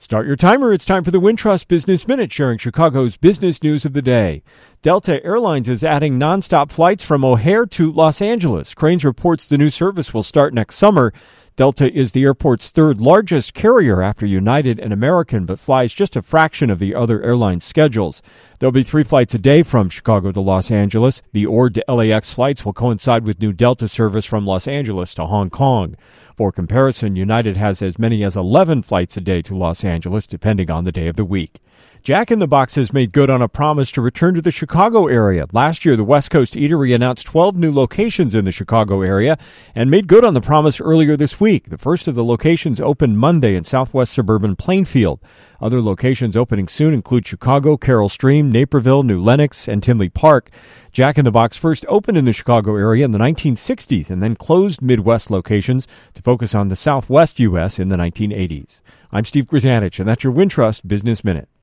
Start your timer. It's time for the Wintrust Business Minute, sharing Chicago's business news of the day. Delta Airlines is adding nonstop flights from O'Hare to Los Angeles. Cranes reports the new service will start next summer. Delta is the airport's third largest carrier after United and American, but flies just a fraction of the other airline schedules. There'll be 3 flights a day from Chicago to Los Angeles. The Ord to LAX flights will coincide with new Delta service from Los Angeles to Hong Kong. For comparison, United has as many as 11 flights a day to Los Angeles, depending on the day of the week. Jack in the Box has made good on a promise to return to the Chicago area. Last year, the West Coast Eatery announced 12 new locations in the Chicago area and made good on the promise earlier this week. The first of the locations opened Monday in southwest suburban Plainfield. Other locations opening soon include Chicago, Carroll Stream, Naperville, New Lenox, and Tinley Park. Jack in the Box first opened in the Chicago area in the 1960s and then closed Midwest locations to focus on the Southwest U.S. in the 1980s. I'm Steve Grzanich, and that's your Wintrust Business Minute.